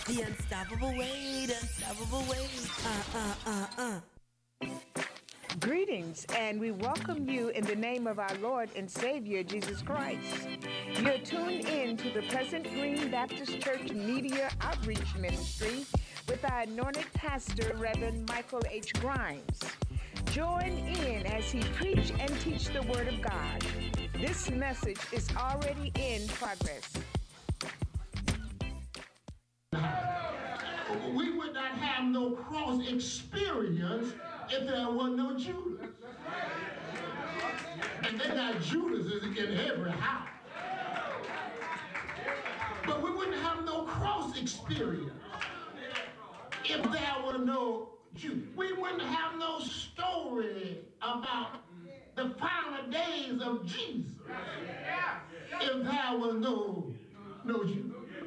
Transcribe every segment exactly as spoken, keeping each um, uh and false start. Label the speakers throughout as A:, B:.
A: The unstoppable weight, unstoppable weight. Uh, uh, uh, uh.
B: Greetings, and we welcome you in the name of our Lord and Savior, Jesus Christ. You're tuned in to the Pleasant Green Baptist Church Media Outreach Ministry with our anointed pastor, Reverend Michael H. Grimes. Join in as he preach and teach the Word of God. This message is already in progress.
C: We would not have no cross experience if there were no Judas. And they got Judas in every house. But we wouldn't have no cross experience if there were no Judas. We wouldn't have no story about the final days of Jesus if there was no, no Judas.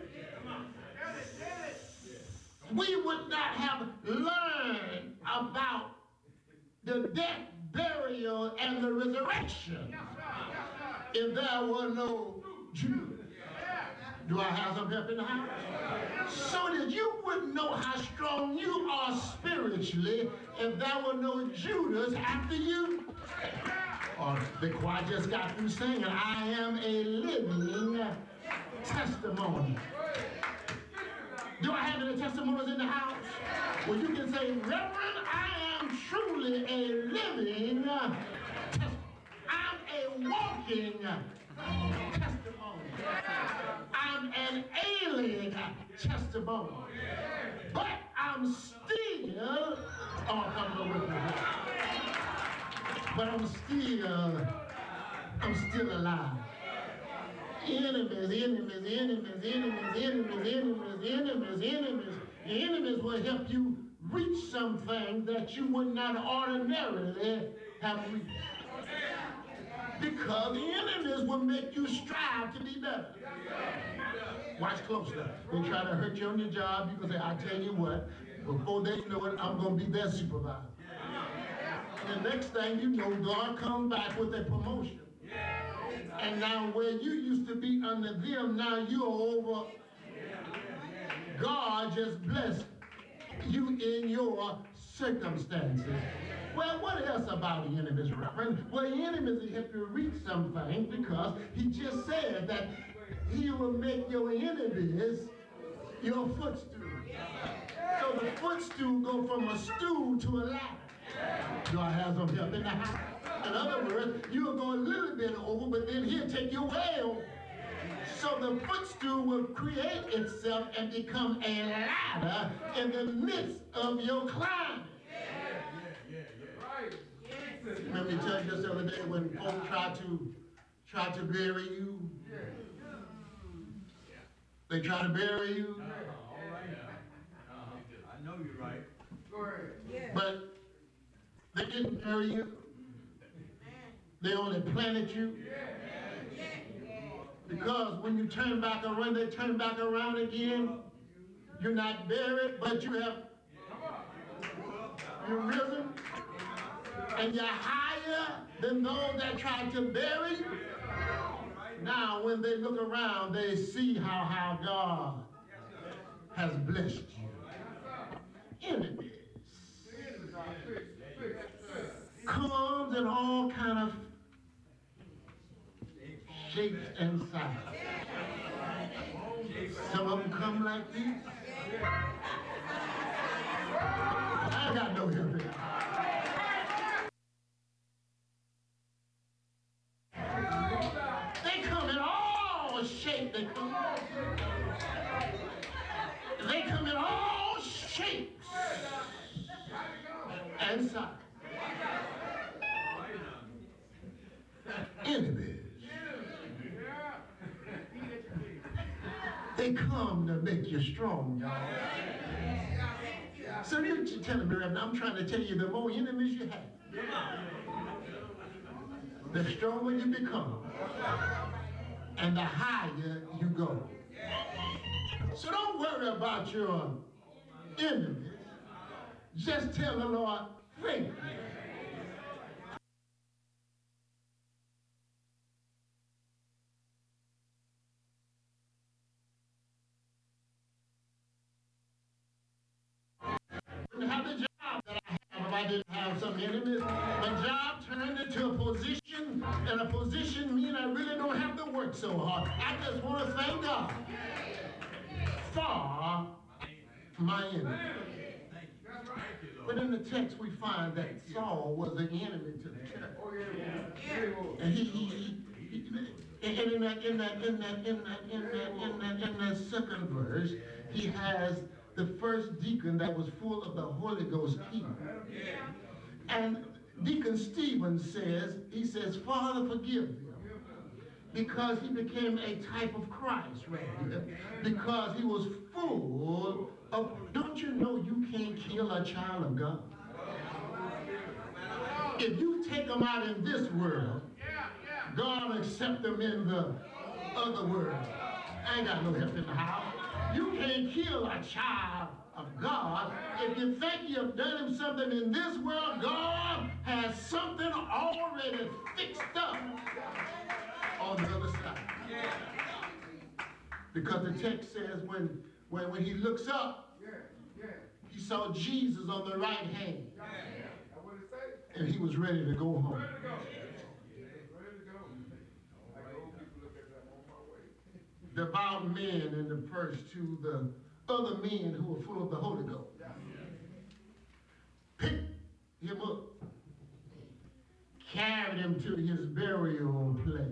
C: We would not have learned about the death, burial, and the resurrection if there were no Judas. Do I have some help in the house? So that you wouldn't know how strong you are spiritually if there were no Judas after you. Or the choir just got through singing, I am a living testimony. Do I have any testimonies in the house? Well, you can say, Reverend, I am truly a living uh, testimony. I'm a walking testimony. I'm an alien testimony. But I'm still, oh, come on with me. But I'm still, I'm still alive. Enemies, enemies, enemies, enemies, enemies, enemies, enemies, enemies. Enemies will help you reach something that you would not ordinarily have reached. Because the enemies will make you strive to be better. Watch closely. They try to hurt you on your job. You can say, I tell you what, before they know it, I'm going to be their supervisor. And the next thing you know, God comes back with a promotion. And now where you used to be under them, now you're over. God just blessed you in your circumstances. Well, what else about the enemies, Reverend? Well, the enemies will help you reach something because he just said that he will make your enemies your footstool. So the footstool go from a stool to a ladder. Do I have some help in the house? In other words, you'll go a little bit over, but then he'll take you way over. So the footstool will create itself and become a ladder in the midst of your climb. Let me tell you just the other day when folks try to try to bury you. They try to bury you.
D: I know you're right.
C: But they didn't bury you. They only planted you. Because when you turn back around, they turn back around again. You're not buried, but you have you're risen. And you're higher than those that tried to bury you. Now, when they look around, they see how, how God has blessed you. Enemies comes in all kind of shapes and sizes. Some of them come like this. I ain't got no help here. They come in all shapes. They come. They come in all shapes and sizes. Enemies. They come to make you strong, y'all. So you're telling me, Reverend, I'm trying to tell you, the more enemies you have, the stronger you become, and the higher you go. So don't worry about your enemies. Just tell the Lord, thank you. and a position mean I really don't have to work so hard. I just want to thank God for my enemy. But in the text we find that Saul was an enemy to the church. And he, he, he, he and in that, in that, in that, in that, in that, in that, in that second verse, he has the first deacon that was full of the Holy Ghost people. And Deacon Stephen says, he says, Father, forgive them. Because he became a type of Christ right here. Because he was full of, don't you know you can't kill a child of God? If you take them out in this world, God accept them in the other world. I ain't got no help in the house. You can't kill a child of God. If you think you've done him something in this world, God has something already fixed up on the other side. Because the text says when, when, when he looks up, he saw Jesus on the right hand. And he was ready to go home. Devout men in the first to the other men who were full of the Holy Ghost. Picked him up, carried him to his burial place.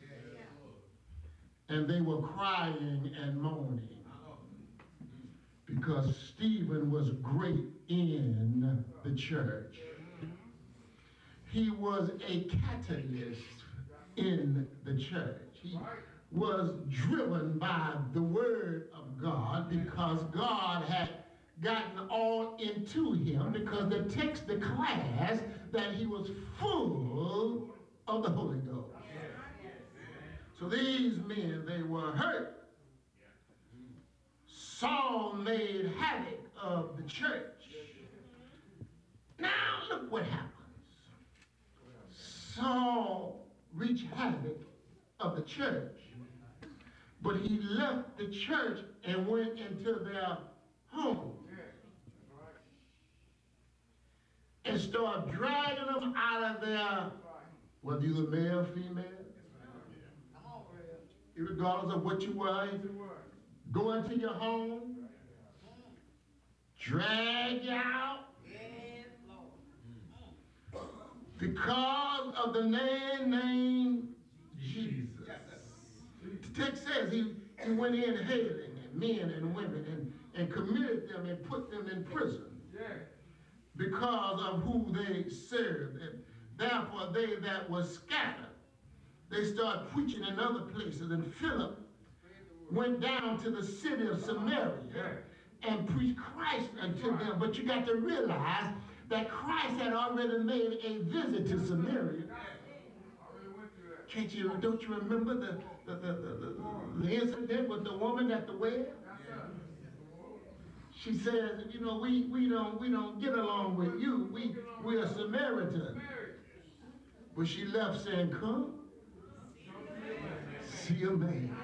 C: And they were crying and moaning because Stephen was great in the church. He was a catalyst in the church. He was driven by the word of God because God had gotten all into him, because the text declares that he was full of the Holy Ghost. So these men, they were hurt. Saul made havoc of the church. Now look what happens. Saul wreaked havoc of the church. But he left the church and went into their home. And started dragging them out of their, whether you were male, female, regardless of what you were, go into your home, drag you out, because of the man named Jesus. The text says he, he went in hailing and men and women and, and committed them and put them in prison because of who they served. And therefore they that were scattered, they started preaching in other places. And Philip went down to the city of Samaria and preached Christ unto them. But you got to realize that Christ had already made a visit to Samaria. Can't you, don't you remember the, the, the, the, the, the incident with the woman at the well? She says, you know, we, we, don't, we don't get along with you. We, we're Samaritan. But she left saying, come, see a man.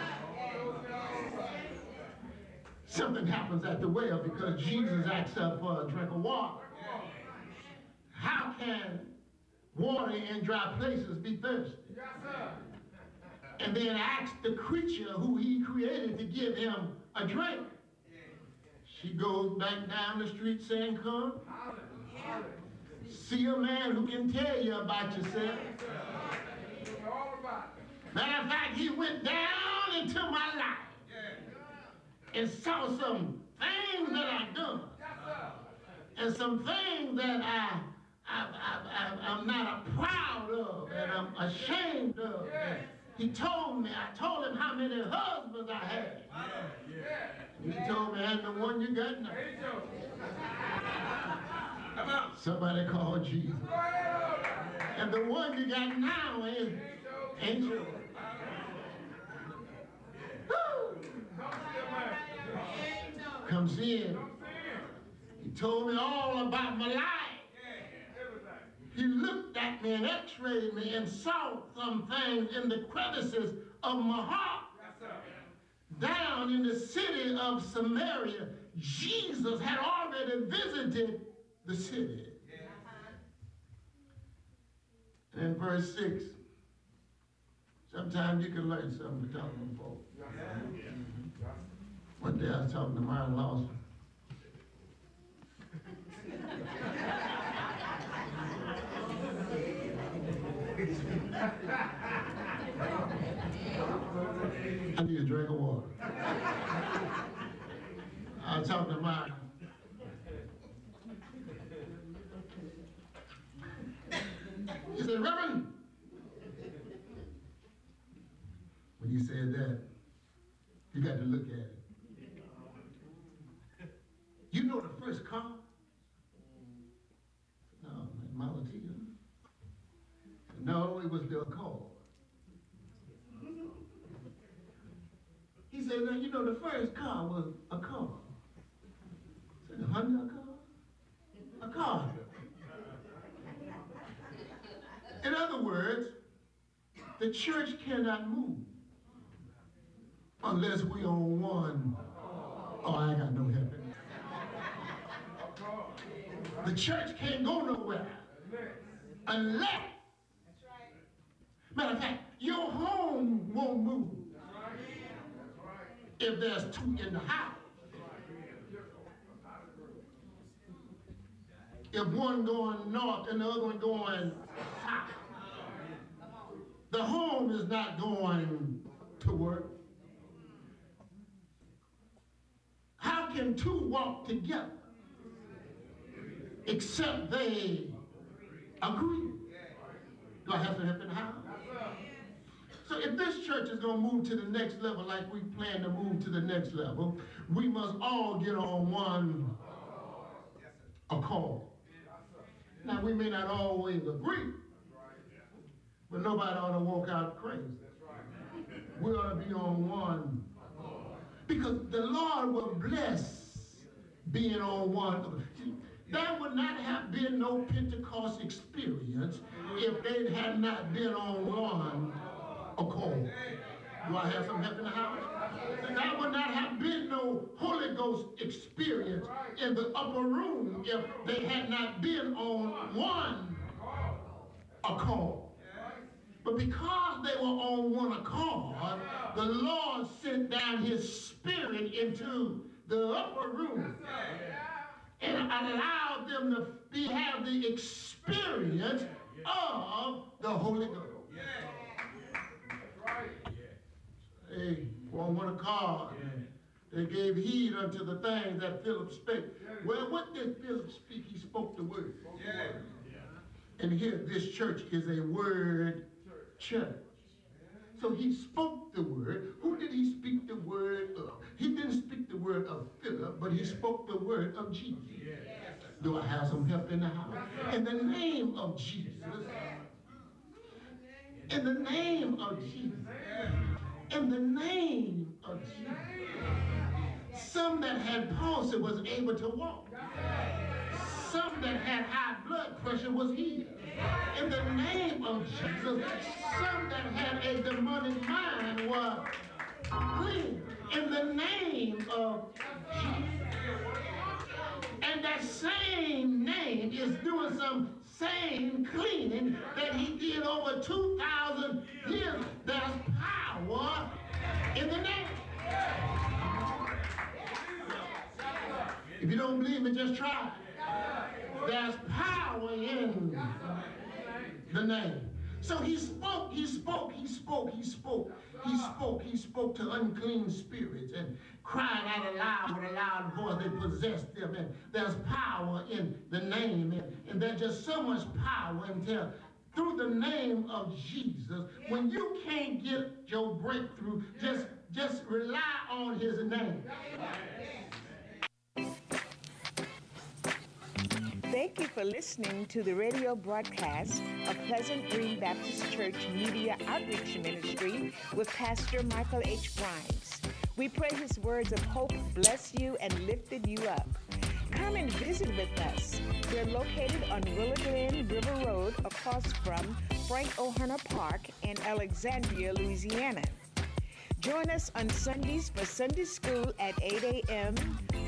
C: Something happens at the well because Jesus asks her for a drink of water. How can water in dry places be thirsty? And then ask the creature who he created to give him a drink. She goes back down the street saying, come, see a man who can tell you about yourself. Matter of fact, he went down into my life and saw some things that I've done and some things that I, I, I, I, I'm not proud of and I'm ashamed of. And he told me, I told him how many husbands I had. He told me, and the one you got now. Somebody called Jesus. And the one you got now is ain't yours. Comes in. He told me all about my life. He looked at me and x-rayed me and saw some things in the crevices of my heart. Down in the city of Samaria, Jesus had already visited the city. And in verse six, Sometimes you can learn something from talking to folks. One day I was talking to Myron Lawson. I need a drink of water. I was talking to Myron. He said, Reverend, when you said that, you got to look at it. You know the first car? No, like Model T. No, it was the Accord. He said, now you know the first car was a car. I said, a Honda car? A car. In other words, the church cannot move unless we on one. Oh, I ain't got no help. The church can't go nowhere unless, matter of fact, your home won't move if there's two in the house. If one going north and the other one going south, the home is not going to work. How can two walk together except they agree? Do I have to help in the house? So if this church is going to move to the next level like we plan to move to the next level, we must all get on one accord. Now, we may not always agree, but nobody ought to walk out crazy. We ought to be on one. Because the Lord will bless being on one. There would not have been no Pentecost experience if they had not been on one accord. Do I have some help in the house? There would not have been no Holy Ghost experience in the upper room if they had not been on one accord. But because they were on one accord, the Lord sent down his spirit into the upper room and allowed them to be, have the experience of the Holy Ghost. They were on one accord. They gave heed unto the things that Philip spake. Well, what did Philip speak? He spoke the word. And here, this church is a word church. So he spoke the word. Who did he speak the word of? He didn't speak the word of Philip, but he spoke the word of Jesus. Do I have some help in the house? In the name of Jesus. In the name of Jesus. In the name of Jesus. Some that had palsy was able to walk. Some that had high blood pressure was healed. In the name of Jesus, some that had a demonic mind were clean. In the name of Jesus. And that same name is doing some same cleaning that he did over two thousand years. There's power in the name. If you don't believe me, just try. There's power in the name. So he spoke, he spoke, he spoke, he spoke, he spoke, he spoke to unclean spirits and cried out aloud with a loud voice. They possessed them, and there's power in the name, and, and there's just so much power until through the name of Jesus, when you can't get your breakthrough, just, just rely on his name.
B: Thank you for listening to the radio broadcast of Pleasant Green Baptist Church Media Outreach Ministry with Pastor Michael H. Grimes. We pray his words of hope bless you and lifted you up. Come and visit with us. We're located on Willow Glen River Road across from Frank O'Hara Park in Alexandria, Louisiana. Join us on Sundays for Sunday school at eight a.m.,